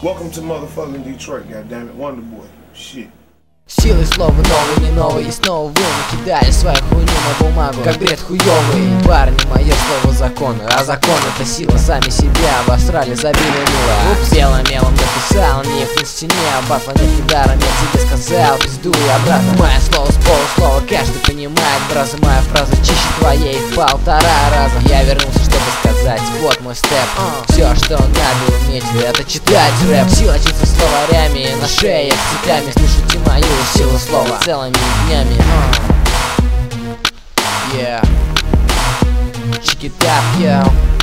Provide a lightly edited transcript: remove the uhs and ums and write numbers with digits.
Welcome to motherfucking Detroit, goddammit, Wonder Boy. Shit. Силы слова новый, не новый, и снова вы накидали свою хуйню на бумагу, как бред хуёвый. Парни, мое слово закон, а закон это сила. Сами себя обосрали, забили мыло. Упс, белым мелом написал, миф на стене. Батла нет недаром, я тебе сказал, пиздуй обратно. Мое слово с полуслова, каждый понимает, браза. Моя фраза чище твоей в 1,5 раза. Я вернулся, чтобы сказать, вот мой степ. Все, что надо уметь, это читать рэп. Сила чисто словарями, на шее с цепями. Слушайте мою силу слова целыми днями. Yeah. Check it out, yo.